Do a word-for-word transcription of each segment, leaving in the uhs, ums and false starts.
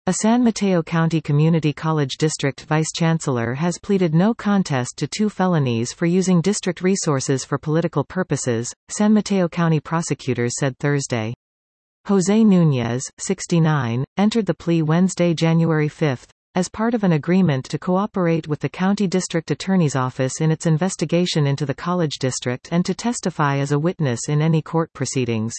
A San Mateo County Community College District vice-chancellor has pleaded no contest to two felonies for using district resources for political purposes, San Mateo County prosecutors said Thursday. Jose Nunez, sixty-nine, entered the plea Wednesday, January fifth, as part of an agreement to cooperate with the County District Attorney's Office in its investigation into the college district and to testify as a witness in any court proceedings.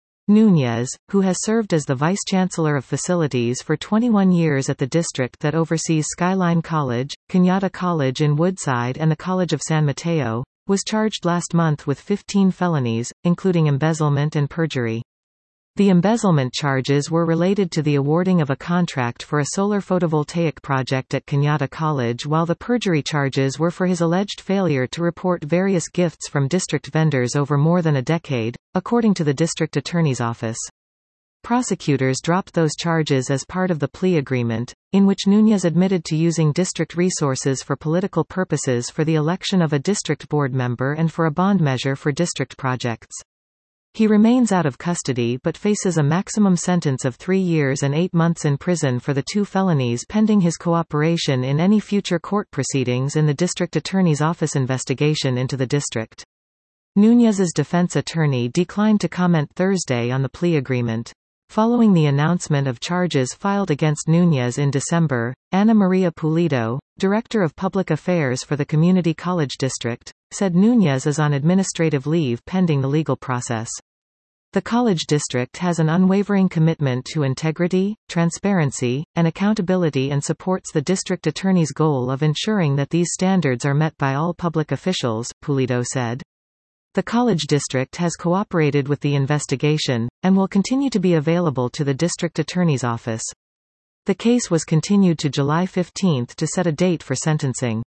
Nunez, who has served as the Vice-Chancellor of Facilities for twenty-one years at the district that oversees Skyline College, Cañada College in Woodside and the College of San Mateo, was charged last month with fifteen felonies, including embezzlement and perjury. The embezzlement charges were related to the awarding of a contract for a solar photovoltaic project at Cañada College, while the perjury charges were for his alleged failure to report various gifts from district vendors over more than a decade, according to the district attorney's office. Prosecutors dropped those charges as part of the plea agreement, in which Nunez admitted to using district resources for political purposes for the election of a district board member and for a bond measure for district projects. He remains out of custody but faces a maximum sentence of three years and eight months in prison for the two felonies pending his cooperation in any future court proceedings in the district attorney's office investigation into the district. Nunez's defense attorney declined to comment Thursday on the plea agreement. Following the announcement of charges filed against Nunez in December, Ana Maria Pulido, Director of Public Affairs for the Community College District, said Nunez is on administrative leave pending the legal process. The college district has an unwavering commitment to integrity, transparency, and accountability and supports the district attorney's goal of ensuring that these standards are met by all public officials, Pulido said. The college district has cooperated with the investigation, and will continue to be available to the district attorney's office. The case was continued to July fifteenth to set a date for sentencing.